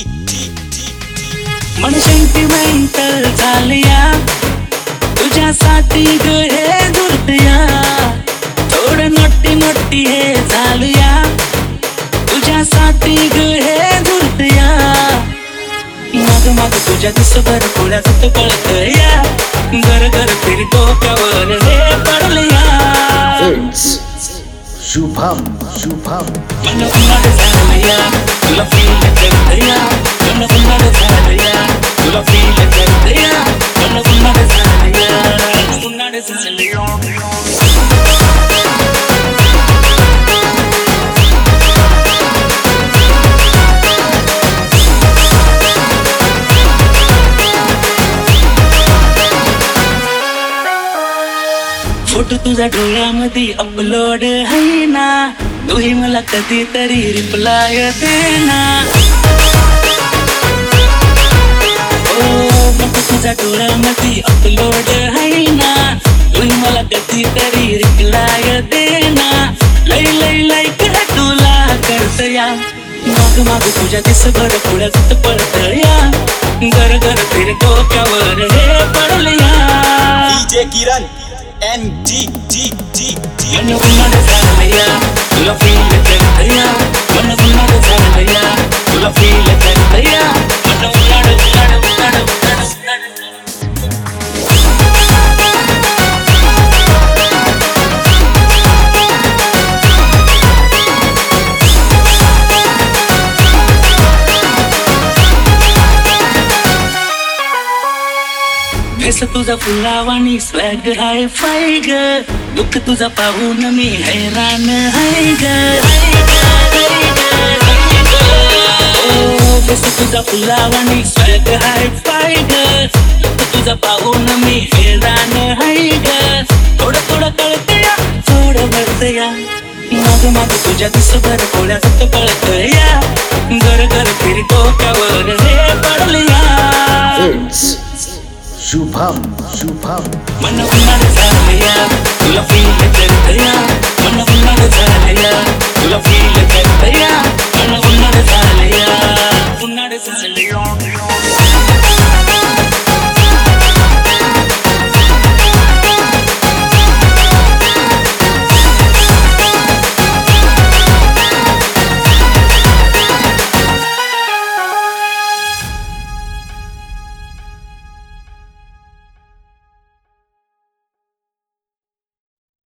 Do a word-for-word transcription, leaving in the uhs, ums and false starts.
मन सेंटिमेंटल झालया तुझ्यासाठी ग हे दुर्दया, थोडं नोटी नोटी हे झालया तुझ्यासाठी ग हे दुर्दया, माग माग तुझ्या दिसभर पुण्यात पळतया, घर घर फिर डोक्यावर हे पडलया. शुभम शुभम मन उन्हाळ झालया तुला फील करतया, मन उन्हाळ झालया तुला फील करतया, मन उन्हाळ झालया उन्हाळ झालया. फोटो तुझ्या डोळ्यामध्ये अपलोड आहे ना, तूही मला कधीतरी रिप्लाय देना. ओ फोटो तुझ्या डोळ्यामध्ये अपलोड आहे ना, तूही मला कधीतरी रिप्लाय देना. लय लय लाईक तुला करतया, माग माग तुझ्या दिसभर पुढ्यात पडतया, घर घर फिर डोक्यावर हे पडलया. डीजे किरण एन जी जी जी जी. मन उन्हाळ झालया तुला फील करतया, मन उन्हाळ झालया तुला फील करतया, मन उन्हाळ उन्हाळ उन्हाळ उन्हाळ उन्हाळ. फेस तुझा फुलावानी स्वॅग हाय फाय ग, दुःख तुझा पाहून मी हैराण हाय ग. ओ फेस तुझा फुलावानी स्वॅग हाय फाय ग, दुःख तुझा पाहून मी हैराण हाय ग. थोडं थोडं कळतया थोडं भरतया, माग माग तुझ्या दिसभर डोळ्यात पळतया, घर घर फिर डोक्यावर हे पडलया. शुभम शुभम मन उन्हाळ झालया तुला फील करतया, मन उन्हाळ झालया तुला फील करतया, मन उन्हाळ झालया.